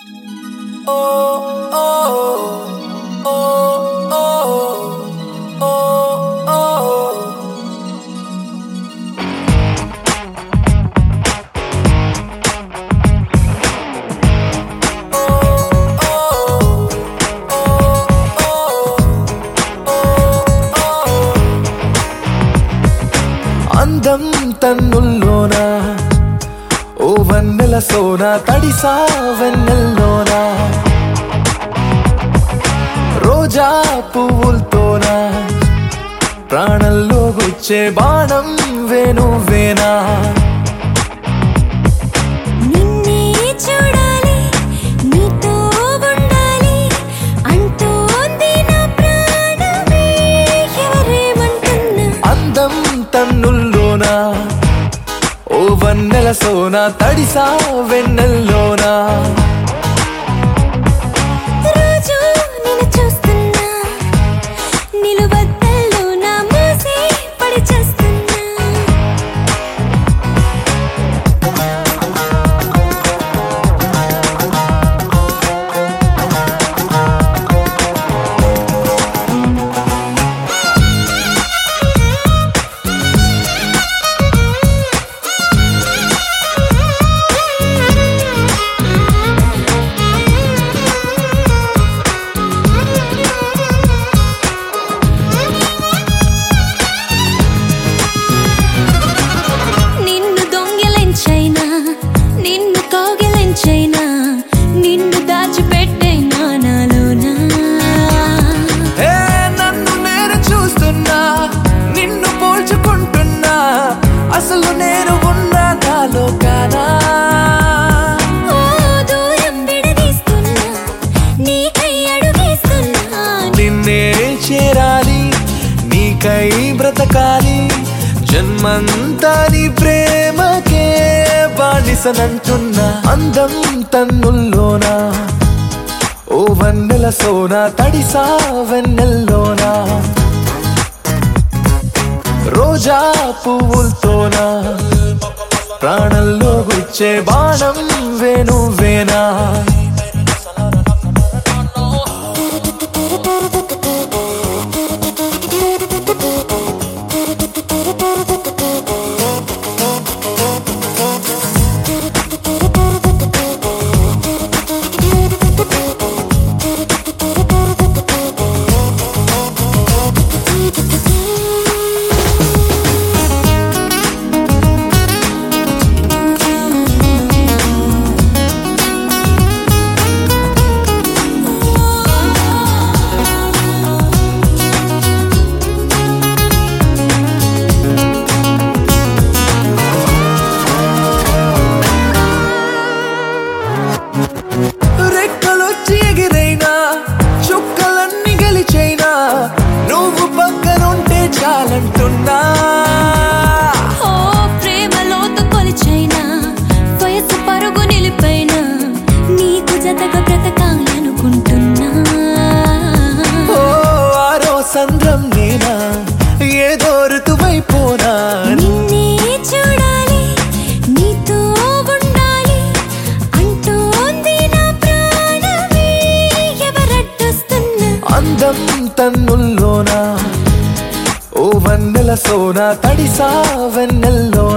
అందం తన్నుల్లోనా ఓ వన్నెల సోనా తడిసా వెన్నెల్లోనా రోజా పువ్వులతోనా ప్రాణంలో గుచ్చే బాణం వేణువేనా తన్నుల్లోనా ఓ వన్నెల సోనా తడిసా వెన్నెల్లోనా రోజు నిన్ను చూస్తున్నా నిలువద్దల్లోనా మూసి పడి చేస్తున్నా నిన్ను దాచిపెట్టైనా నాలోనా నన్ను నేను చూస్తున్నా నిన్ను పోల్చుకుంటున్నా అసలు నేను ఉన్నా నాలో కానా దూరం విడదీస్తున్నా నీకై అడుగేస్తున్నా నిన్నే చేరాలి నీకై బ్రతకాలి జన్మంతా నీ ప్రేమకే బానిసనంటున్నా అందం తన్నుల్లోనా ఓ వన్నెల సోనా తడిసా వెన్నెల్లోనా రోజా పువ్వులతోనా ప్రాణంలో గుచ్చే బాణం వేణువేనా రెక్కలొచ్చి ఎగిరైనా చుక్కలన్నీ గెలిచైనా నువ్వు పక్కనుంటే చాలంటున్నా ప్రేమలోతు కొలిచైనా వయసు పరుగు నిలిపైనా నీకు జతగా బ్రతకాలనుకుంటున్నా ఆరో సంద్రం నేనా ఏదో ఋతువైపోనా నిన్నే చూడాలి నీతో ఉండాలి అంటోంది నా ప్రాణమే ఎవరడ్డొస్తున్నా అందం తన్నుల్లోనా ఓ వన్నెల సోనా తడిసా వెన్నెల్లోనా